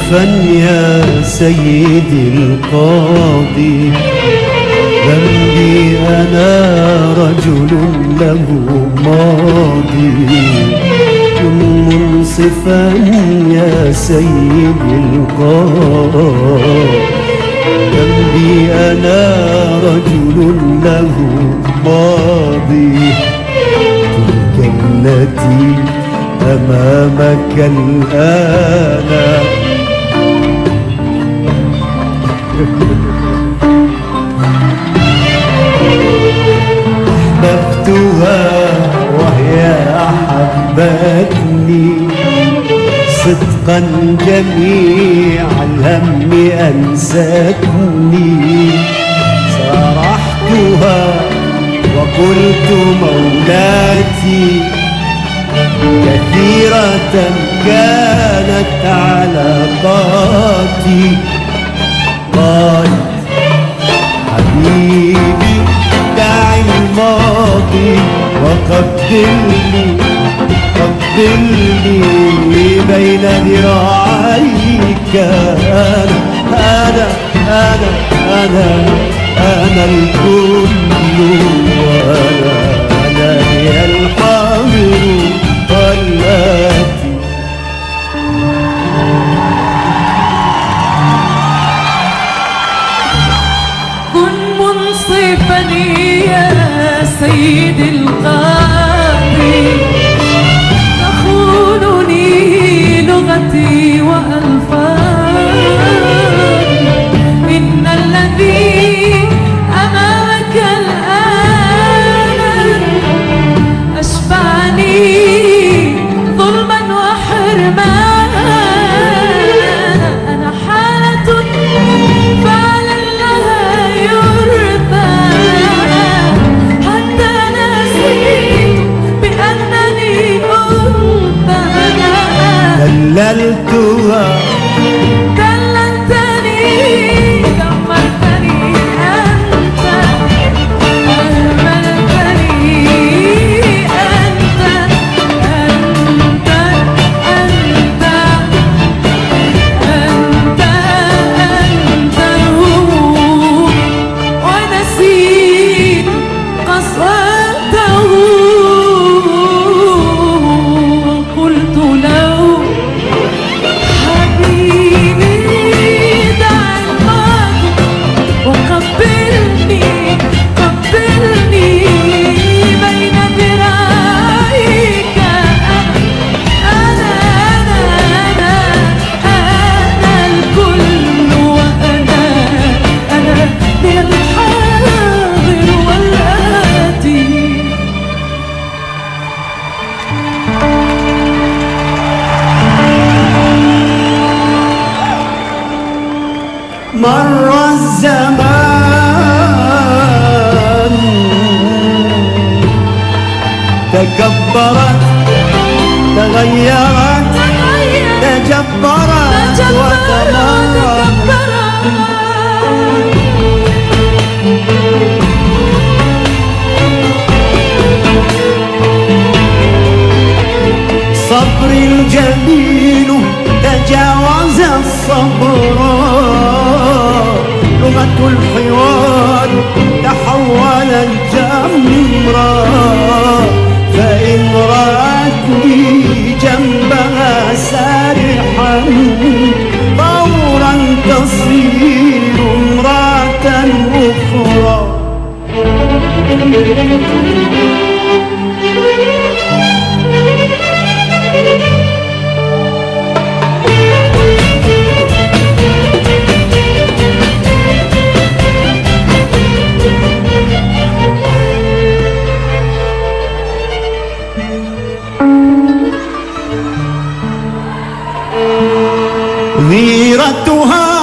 منصفا يا سيدي القاضي، ذنبي أنا رجل له ماضي. كن منصفا يا سيدي القاضي، ذنبي أنا رجل له ماضي. تلك التي أمامك الآن أحببتها وهي أحبتني، صدقا جميع الهم أنستني. صارحتها وقلت مولاتي، كثيرة كانت علاقاتي. قالت حبيبي دع الماضي وقبلني، قبلني بين ذراعيك. أنا الكل، وأنا هي الحاضر والآتي. كن منصفا يا سيدي القاضي، تخونني لغتي وألفاظي. إن الذي أمامك الآن أشبعني ظلما وحرمانا. أنا حالة فعلا لها يرثى، حتى نسيت بأنني أنثى. دللتها دللتني، دمرتني أنت، أهملتني أنت، أنت أنت أنت أنت الهموم، ونسيت قسوته. قلت له حبيبي دع الماضي وقبلني، قبلني بين ذراعيك. أنا الكل، وأنا هي الحاضر والآتي. مر الزمان، تكبرت تغيرت، تجبرت وتمرت. صبري الجميل تجاوز الصبر، لغة الحوار تحولت جمرا. فإن رأتني جنبها سارحا، فورا تصير امرأة أخرى. غيرتها